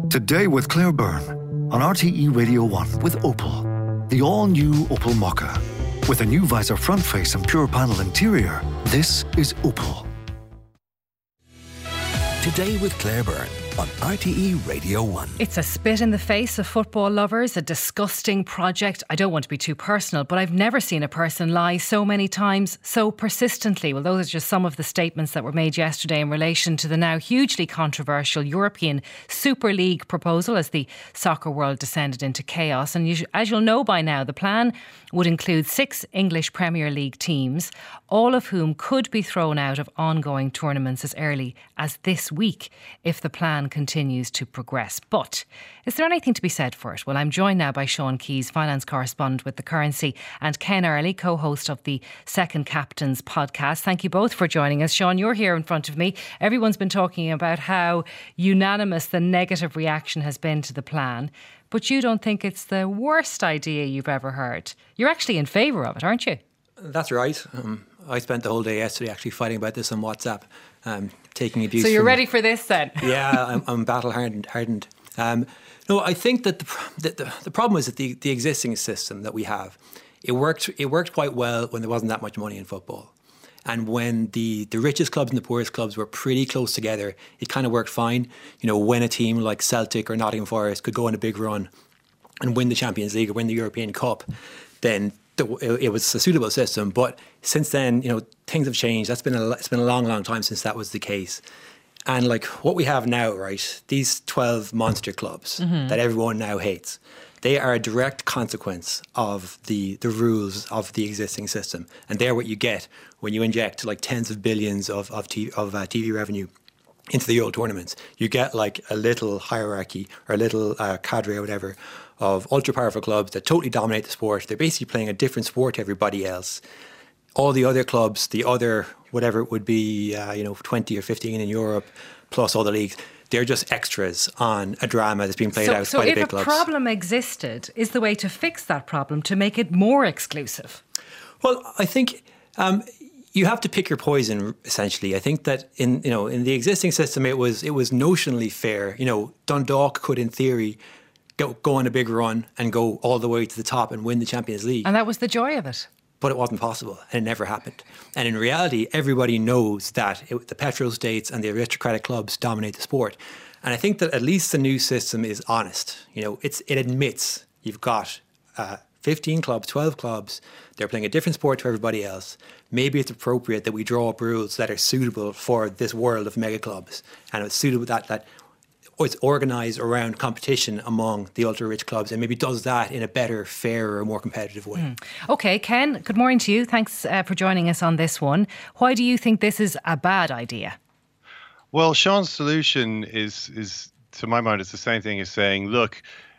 Today with Claire Byrne on RTE Radio 1 with Opel. The all-new Opel Mokka. With a new visor front face and pure panel interior, this is Opel. Today with Claire Byrne on RTE Radio 1. It's a spit in the face of football lovers, a disgusting project. I don't want to be too personal, but I've never seen a person lie so many times, so persistently. Well, those are just some of the statements that were made yesterday in relation to the now hugely controversial European Super League proposal as the soccer world descended into chaos. And as you'll know by now, the plan would include 6 English Premier League teams, all of whom could be thrown out of ongoing tournaments as early as this week if the plan continues to progress. But is there anything to be said for it? Well, I'm joined now by Sean Keys, finance correspondent with The Currency, and Ken Early, co-host of the Second Captains podcast. Thank you both for joining us. Sean, you're here in front of me. Everyone's been talking about how unanimous the negative reaction has been to the plan, but you don't think it's the worst idea you've ever heard. You're actually in favour of it, aren't you? That's right. I spent the whole day yesterday actually fighting about this on WhatsApp, taking abuse. So you're ready for this then? Yeah, I'm battle hardened. No, I think that the problem is that the existing system that we have, it worked quite well when there wasn't that much money in football. And when the richest clubs and the poorest clubs were pretty close together, it kind of worked fine. You know, when a team like Celtic or Nottingham Forest could go on a big run and win the Champions League or win the European Cup, then it was a suitable system. But since then, you know, things have changed. It's been a long time since that was the case. And like what we have now, right, these 12 monster clubs that everyone now hates, they are a direct consequence of the rules of the existing system. And they're what you get when you inject like tens of billions of TV revenue into the Euro tournaments. You get like a little hierarchy or a little cadre or whatever of ultra-powerful clubs that totally dominate the sport. They're basically playing a different sport to everybody else. All the other clubs, the other, whatever it would be, 20 or 15 in Europe, plus all the leagues, they're just extras on a drama that's being played out by the big clubs. So if a problem existed, is the way to fix that problem to make it more exclusive? Well, I think you have to pick your poison, essentially. I think that in the existing system, it was notionally fair. You know, Dundalk could, in theory, go on a big run and go all the way to the top and win the Champions League. And that was the joy of it. But it wasn't possible, and it never happened. And in reality, everybody knows that the petrostates and the aristocratic clubs dominate the sport. And I think that at least the new system is honest. You know, it admits you've got 15 clubs, 12 clubs. They're playing a different sport to everybody else. Maybe it's appropriate that we draw up rules that are suitable for this world of mega clubs, and it's suitable that it's organised around competition among the ultra-rich clubs, and maybe does that in a better, fairer, more competitive way. OK, Ken, good morning to you. Thanks for joining us on this one. Why do you think this is a bad idea? Well, Sean's solution is to my mind, it's the same thing as saying, look,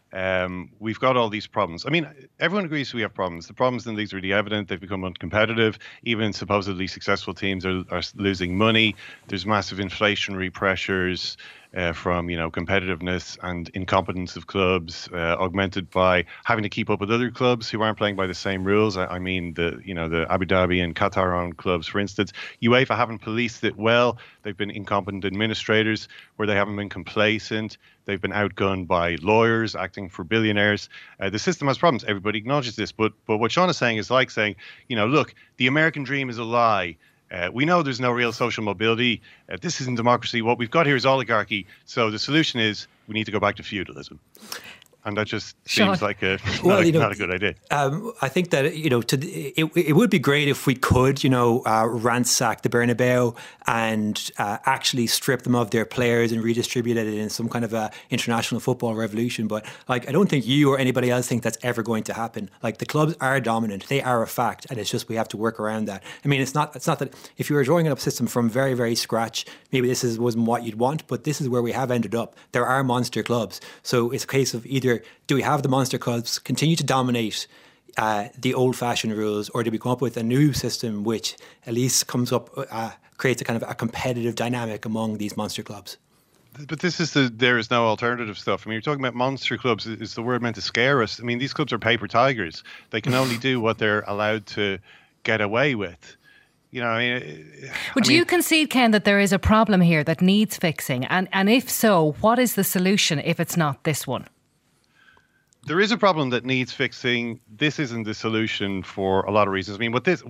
we've got all these problems. I mean, everyone agrees we have problems. The problems in these are really evident. They've become uncompetitive. Even supposedly successful teams are losing money. There's massive inflationary pressures from, competitiveness and incompetence of clubs, augmented by having to keep up with other clubs who aren't playing by the same rules. I mean, the Abu Dhabi and Qatar-owned clubs, for instance. UEFA haven't policed it well. They've been incompetent administrators where they haven't been complacent. They've been outgunned by lawyers acting for billionaires. The system has problems. Everybody acknowledges this. But what Sean is saying is like saying, look, the American dream is a lie. We know there's no real social mobility. This isn't democracy. What we've got here is oligarchy. So the solution is we need to go back to feudalism. And that just seems like not a good idea. I think that, it would be great if we could, ransack the Bernabeu and actually strip them of their players and redistribute it in some kind of a international football revolution. But I don't think you or anybody else think that's ever going to happen. Like, the clubs are dominant. They are a fact. And it's just we have to work around that. I mean, it's not that if you were drawing up a system from very, very scratch, maybe this wasn't what you'd want, but this is where we have ended up. There are monster clubs. So it's a case of either do we have the monster clubs continue to dominate the old-fashioned rules, or do we come up with a new system which at least creates a kind of a competitive dynamic among these monster clubs? But this is there is no alternative stuff. I mean, you're talking about monster clubs. Is the word meant to scare us? I mean, these clubs are paper tigers. They can only do what they're allowed to get away with. You know, I mean... Would you concede, Ken, that there is a problem here that needs fixing? And if so, what is the solution if it's not this one? There is a problem that needs fixing. This isn't the solution for a lot of reasons. I mean, what this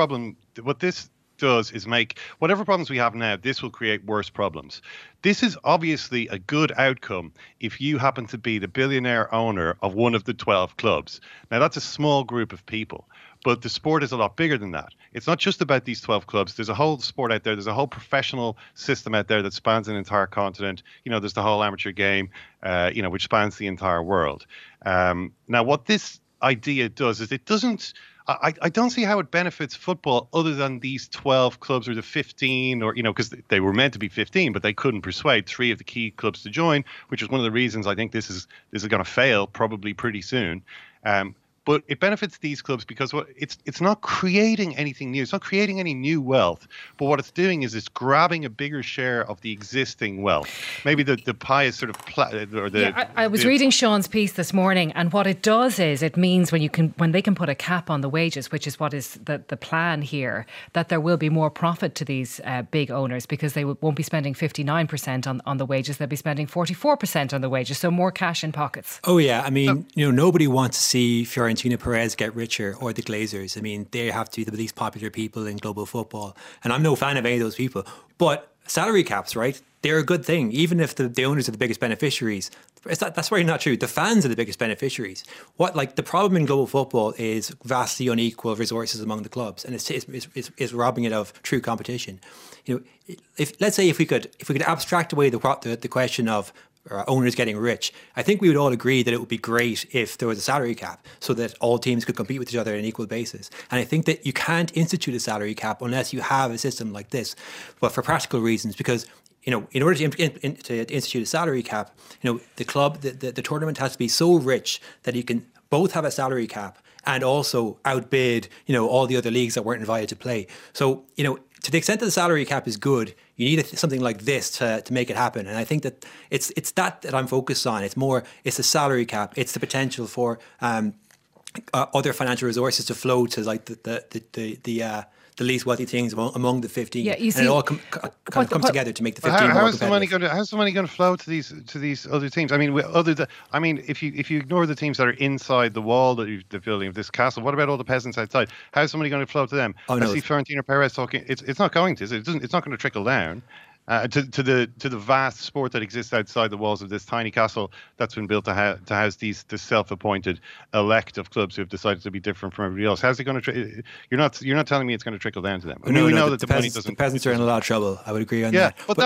does is make whatever problems we have now, this will create worse problems. This is obviously a good outcome if you happen to be the billionaire owner of one of the 12 clubs. Now, that's a small group of people, but the sport is a lot bigger than that. It's not just about these 12 clubs. There's a whole sport out there. There's a whole professional system out there that spans an entire continent. You know, there's the whole amateur game, which spans the entire world. Now, what this idea does is it doesn't... I don't see how it benefits football other than these 12 clubs or the 15 or, because they were meant to be 15, but they couldn't persuade 3 of the key clubs to join, which is one of the reasons I think this is going to fail probably pretty soon. But it benefits these clubs because it's not creating anything new. It's not creating any new wealth. But what it's doing is it's grabbing a bigger share of the existing wealth. Maybe the pie is sort of... I was reading Sean's piece this morning, and what it does is it means when they can put a cap on the wages, which is what is the plan here, that there will be more profit to these big owners because they won't be spending 59% on the wages. They'll be spending 44% on the wages, so more cash in pockets. Oh, yeah. I mean, nobody wants to see Fiorentina Perez get richer or the Glazers. I mean, they have to be the least popular people in global football. And I'm no fan of any of those people. But salary caps, right? They're a good thing, even if the owners are the biggest beneficiaries. That's really not true. The fans are the biggest beneficiaries. The problem in global football is vastly unequal resources among the clubs, and it's robbing it of true competition. If we could abstract away the question of owners getting rich, I think we would all agree that it would be great if there was a salary cap so that all teams could compete with each other on an equal basis. And I think that you can't institute a salary cap unless you have a system like this, but for practical reasons, because in order to institute a salary cap, the club, the tournament has to be so rich that you can both have a salary cap and also outbid, all the other leagues that weren't invited to play. So, to the extent that the salary cap is good, you need something like this to make it happen. And I think that it's that I'm focused on. It's the salary cap. It's the potential for other financial resources to flow to like the least wealthy things among the 15. Yeah, you see, and it all comes together to make the 15 more competitive. How's the money going to flow to these other teams? I mean, if you ignore the teams that are inside the wall the building of this castle, what about all the peasants outside? How's the money going to flow to them? I see Florentino Perez talking. It's not going to. It's not going to trickle down. To the vast sport that exists outside the walls of this tiny castle that's been built to house this self-appointed elect of clubs who have decided to be different from everybody else. How's it going to? You're not telling me it's going to trickle down to them. We know that the money doesn't. The peasants are in a lot of trouble. I would agree on that. But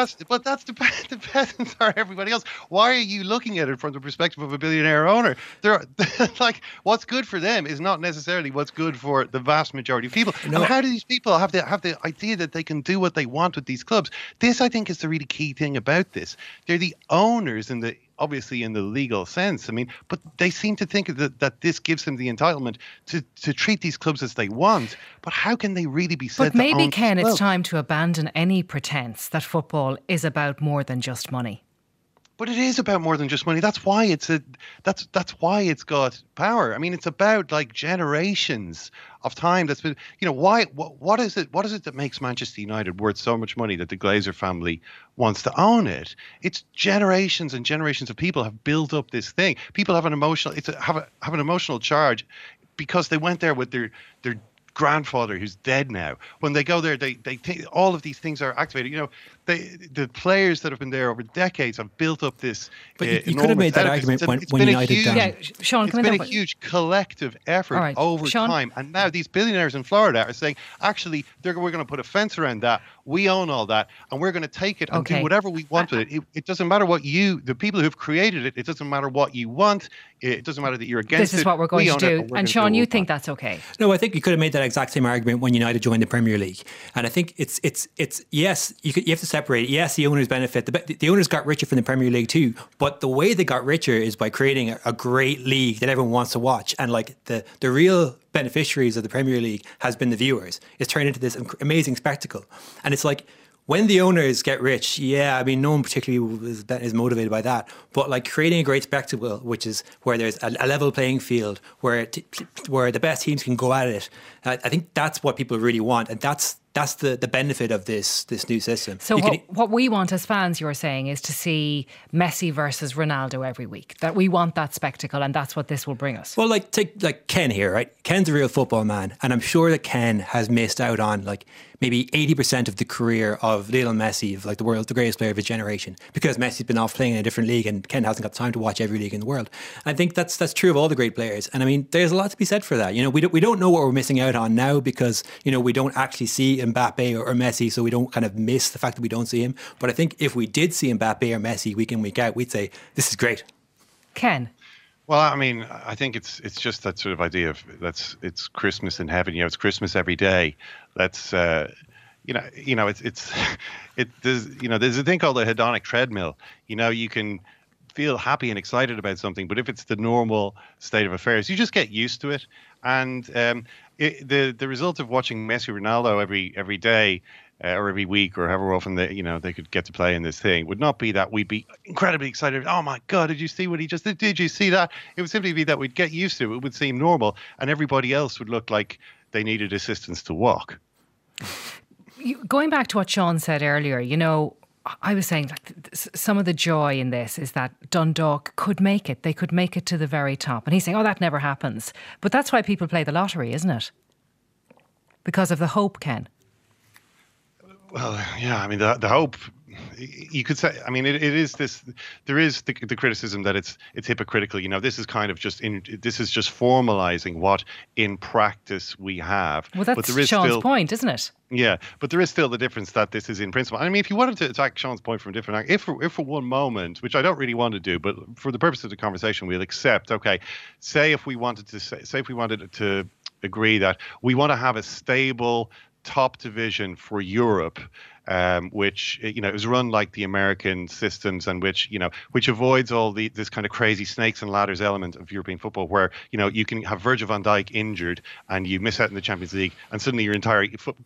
the peasants are everybody else. Why are you looking at it from the perspective of a billionaire owner? They're like, what's good for them is not necessarily what's good for the vast majority of people. And how do these people have the idea that they can do what they want with these clubs? This, I think, is the really key thing about this. They're the owners obviously in the legal sense. I mean, but they seem to think that this gives them the entitlement to treat these clubs as they want. But how can they really be said to own? But maybe, Ken, it's time to abandon any pretense that football is about more than just money. But it is about more than just money. That's why that's why it's got power. I mean, it's about like generations of time that's been, what is it that makes Manchester United worth so much money that the Glazer family wants to own it? It's generations and generations of people have built up this thing. People have an emotional charge because they went there with their grandfather who's dead now. When they go there, they think all of these things are activated. The players that have been there over decades have built up this. But you could have made that argument when United. Sean, it's been a huge collective effort over time, and now these billionaires in Florida are saying, actually, we're going to put a fence around that. We own all that, and we're going to take it and do whatever we want with it. It doesn't matter what the people who've created it. It doesn't matter what you want. It doesn't matter that you're against it. This is what we're going to do. And Sean, you think that's okay? No, I think you could have made that exact same argument when United joined the Premier League, and I think it's yes, you have to separate it. Yes, the owners benefit. The owners got richer from the Premier League too, but the way they got richer is by creating a great league that everyone wants to watch. And like the real beneficiaries of the Premier League has been the viewers. It's turned into this amazing spectacle. And it's like, when the owners get rich, no one particularly is motivated by that. But like creating a great spectacle, which is where there's a level playing field, where the best teams can go at it, I think that's what people really want. And that's that's the benefit of this new system. So what we want as fans, you're saying, is to see Messi versus Ronaldo every week. That we want that spectacle, and that's what this will bring us. Well, take Ken here, right? Ken's a real football man, and I'm sure that Ken has missed out on like maybe 80% of the career of Lionel Messi, of like the greatest player of his generation, because Messi's been off playing in a different league, and Ken hasn't got time to watch every league in the world. I think that's true of all the great players, and I mean, there's a lot to be said for that. You know, we don't know what we're missing out on now because, you know, we don't actually see Mbappe or Messi, so we don't kind of miss the fact that we don't see him. But I think if we did see Mbappe or Messi week in, week out, we'd say this is great. Ken. Well, I mean, I think it's just that sort of idea of it's Christmas in heaven. You know, it's Christmas every day. Let's there's a thing called the hedonic treadmill. You know, you can feel happy and excited about something, but if it's the normal state of affairs, you just get used to it. And the result of watching Messi, Ronaldo every day or every week or however often they could get to play in this thing would not be that we'd be incredibly excited. Oh my God, did you see what he just did? Did you see that? It would simply be that we'd get used to it. It would seem normal, and everybody else would look like they needed assistance to walk. Going back to what Sean said earlier, you know, I was saying like some of the joy in this is that Dundalk could make it. They could make it to the very top. And he's saying, oh, that never happens. But that's why people play the lottery, isn't it? Because of the hope, Ken. Well, yeah, I mean, the hope, you could say, I mean, it is this, there is the criticism that it's hypocritical. You know, this is kind of just formalizing what in practice we have. Well, that's Sean's point, isn't it? Yeah, but there is still the difference that this is in principle. I mean, if you wanted to attack Sean's point from a different angle, if for one moment, which I don't really want to do, but for the purpose of the conversation, we'll accept, okay, say if we wanted to agree that we want to have a stable top division for Europe, which, you know, is run like the American systems, and which avoids all this kind of crazy snakes and ladders element of European football, where, you know, you can have Virgil van Dijk injured and you miss out in the Champions League, and suddenly your entire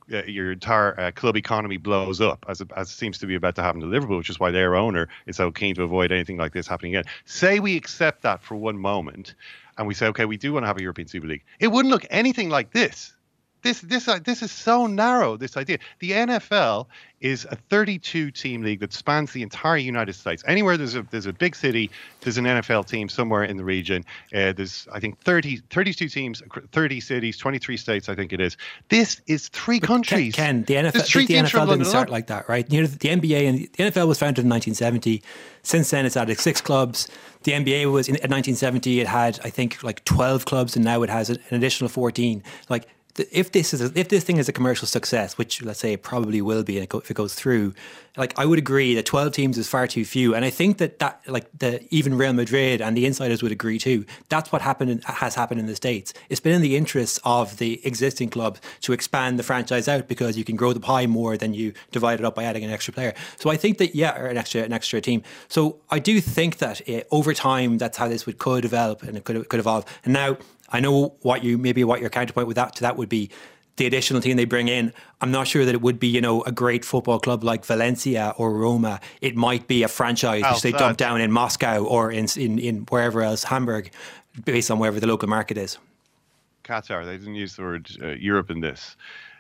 club economy blows up, as seems to be about to happen to Liverpool, which is why their owner is so keen to avoid anything like this happening again. Say we accept that for one moment, and we say, okay, we do want to have a European Super League. It wouldn't look anything like this. This is so narrow, this idea. The NFL is a 32-team league that spans the entire United States. Anywhere there's a big city, there's an NFL team somewhere in the region. There's, I think, 32 teams, 30 cities, 23 states, I think it is. This is three countries. Ken, the NFL didn't start like that, right? You know, the NBA and the NFL was founded in 1970. Since then, it's added 6 clubs. The NBA was in 1970. It had, I think, like 12 clubs, and now it has an additional 14. Like, if this thing is a commercial success, which let's say it probably will be, and if it goes through, like, I would agree that 12 teams is far too few, and I think that like even Real Madrid and the insiders would agree too. That's what has happened in the States. It's been in the interests of the existing clubs to expand the franchise out, because you can grow the pie more than you divide it up by adding an extra player. So I think that or an extra team. So I do think that over time that's how this could develop, and it could evolve. And now, I know what your counterpoint to that would be the additional team they bring in. I'm not sure that it would be, you know, a great football club like Valencia or Roma. It might be a franchise which they dump down in Moscow or in wherever else, Hamburg, based on wherever the local market is. Qatar, they didn't use the word Europe in this.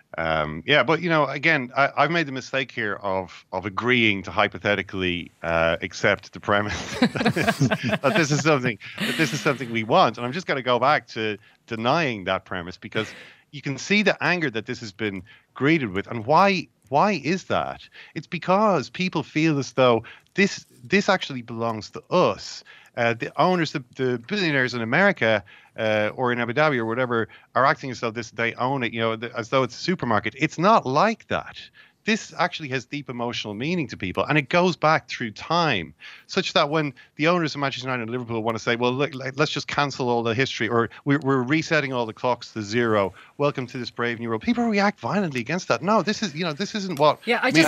But, you know, again, I've made the mistake here of agreeing to hypothetically accept the premise that this is something we want, and I'm just going to go back to denying that premise, because you can see the anger that this has been greeted with. And why is that? It's because people feel as though this actually belongs to us. The owners, the billionaires in America or in Abu Dhabi or whatever, are acting as though they own it, you know, as though it's a supermarket. It's not like that. This actually has deep emotional meaning to people, and it goes back through time, such that when the owners of Manchester United and Liverpool want to say, well, look, let's just cancel all the history, or we're resetting all the clocks to zero, welcome to this brave new world, people react violently against that. No, this isn't what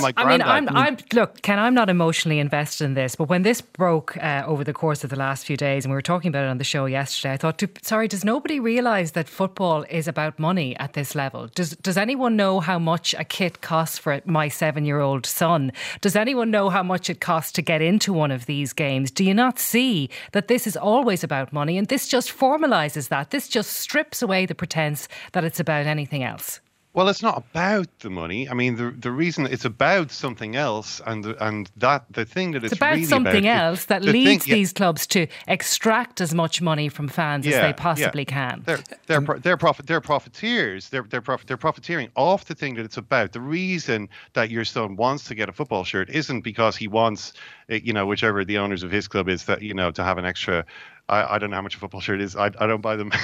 look, Ken, I'm not emotionally invested in this, but when this broke over the course of the last few days, and we were talking about it on the show yesterday, I thought, does nobody realise that football is about money at this level? Does anyone know how much a kit costs for my 7-year-old son? Does anyone know how much it costs to get into one of these games? Do you not see that this is always about money? And this just formalises that. This just strips away the pretense that it's about anything else. Well, it's not about the money. I mean, the reason it's about something else, and that the thing that it's it's about really something about, else that leads these clubs to extract as much money from fans as they possibly can. They're profiteers. They're profiteering off the thing that it's about. The reason that your son wants to get a football shirt isn't because he wants, whichever the owners of his club is, that to have an extra. I don't know how much a football shirt is. I don't buy them.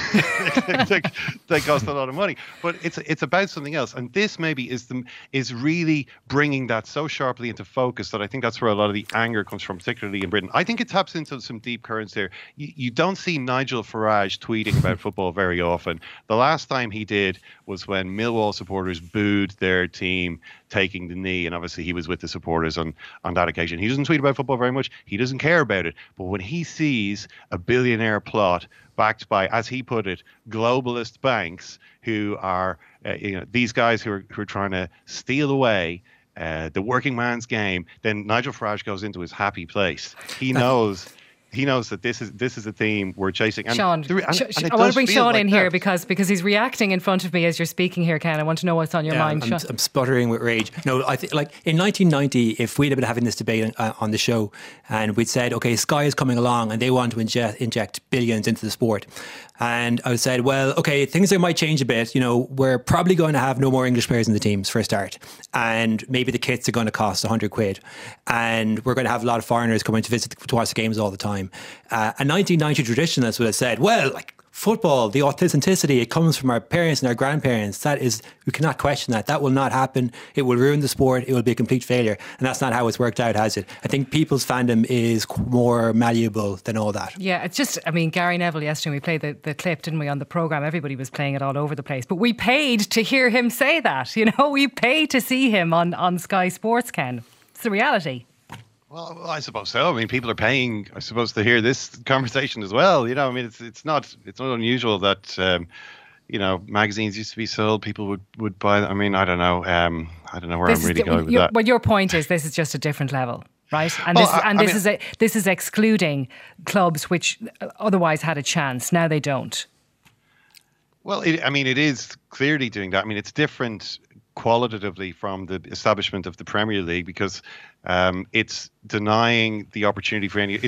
they cost a lot of money. But it's about something else. And this maybe is really bringing that so sharply into focus that I think that's where a lot of the anger comes from, particularly in Britain. I think it taps into some deep currents there. You don't see Nigel Farage tweeting about football very often. The last time he did was when Millwall supporters booed their team taking the knee, and obviously he was with the supporters on that occasion. He doesn't tweet about football very much. He doesn't care about it. But when he sees a billionaire plot backed by, as he put it, globalist banks who are, these guys who are trying to steal away the working man's game, then Nigel Farage goes into his happy place. He knows that this is a theme we're chasing. And Sean, I want to bring Sean in here because he's reacting in front of me as you're speaking here, Ken. I want to know what's on your mind. I'm sputtering with rage. No, I think like in 1990, if we'd have been having this debate on the show and we'd said, okay, Sky is coming along and they want to inject billions into the sport. And I said, well, okay, things might change a bit. We're probably going to have no more English players in the teams for a start. And maybe the kits are going to cost 100 quid. And we're going to have a lot of foreigners coming to watch the games all the time. A 1990 traditionalist would have said, well, like football, the authenticity, it comes from our parents and our grandparents. We cannot question that. That will not happen. It will ruin the sport. It will be a complete failure. And that's not how it's worked out, has it? I think people's fandom is more malleable than all that. Yeah, it's just, Gary Neville yesterday, we played the clip, didn't we, on the programme? Everybody was playing it all over the place. But we paid to hear him say that. We paid to see him on Sky Sports, Ken. It's the reality. Well, I suppose so. I mean, people are paying, I suppose, to hear this conversation as well. It's not unusual that, magazines used to be sold. People would buy them. I mean, I don't know. I don't know where I'm really going with that. Well, your point is this is just a different level, right? And this is excluding clubs which otherwise had a chance. Now they don't. Well, it is clearly doing that. I mean, it's different qualitatively from the establishment of the Premier League because it's denying the opportunity for any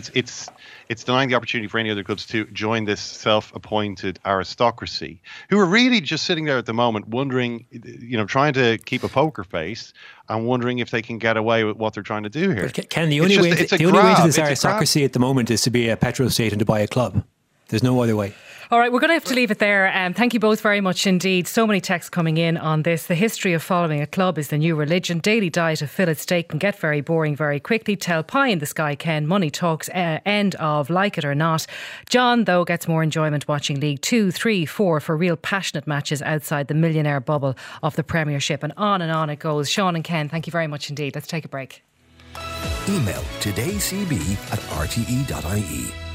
other clubs to join this self-appointed aristocracy who are really just sitting there at the moment wondering, trying to keep a poker face and wondering if they can get away with what they're trying to do here. But Ken, the only way to this aristocracy at the moment is to be a petrol state and to buy a club. There's no other way. All right, we're going to have to leave it there. Thank you both very much indeed. So many texts coming in on this. The history of following a club is the new religion. Daily diet of fillet steak can get very boring very quickly. Tell pie in the sky, Ken. Money talks, end of like it or not. John, though, gets more enjoyment watching League 2, 3, 4 for real passionate matches outside the millionaire bubble of the Premiership. And on it goes. Sean and Ken, thank you very much indeed. Let's take a break. Email todayscb@rte.ie.